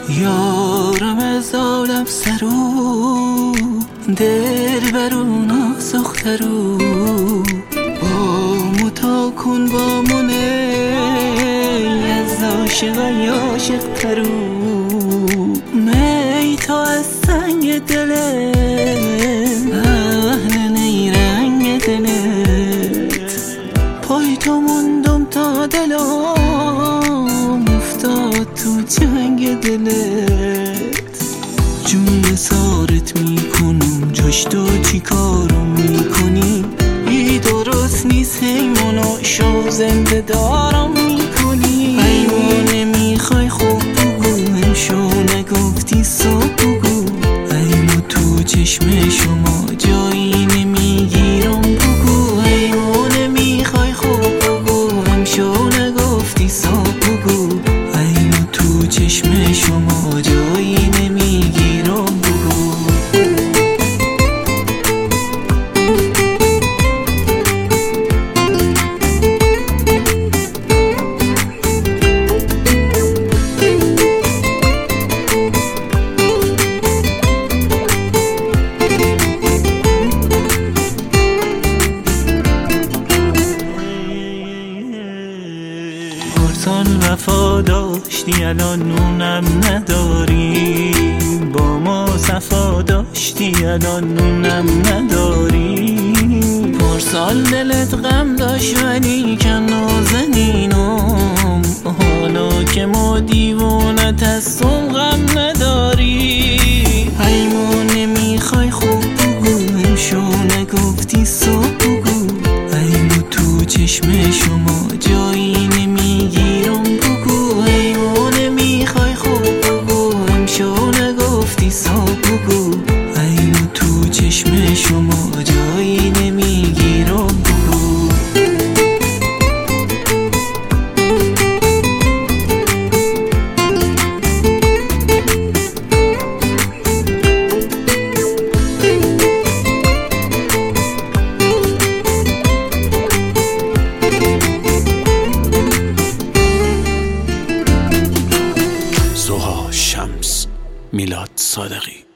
یارم از عالم سرو دل برون سخترو با متا کن با منه از عاشقای عاشق ترو می تا از سنگ دلت اهل نیرنگ دلت پای تو موندم تا دلم افتاد تو جنگ دلت جون سارت میکنم جاش تو چی کارو میکنی ای درست نیست حیمانو شو زنده دارم میکنی حیوانه میخوای خوب بگو همشو نگفتی صبح بگو ایمو تو چشم شما جایی نمیگیرم بگو حیوانه میخوای خوب بگو همشو نگفتی صبح بگو ایمو تو چشم شما جایی نمیگیرم بگو پارسال وفا داشتی الان نونم نداری با ما صفا داشتی الان نونم نداری پارسال دلت غم داشت ولی کن نازنینم حالا که ما دیوانت هستم غم نداری حیمانه میخوای خوب بگو همشو نگفتی صبح بگو ایمو تو چشم شما جایی نمیگیرم بگو حیوانه میخوای خوب بگو همشو نگفتی صبح بگو ایمو تو چشم شما جایی نمیگیرم بگو سوها شمس میلاد صادقی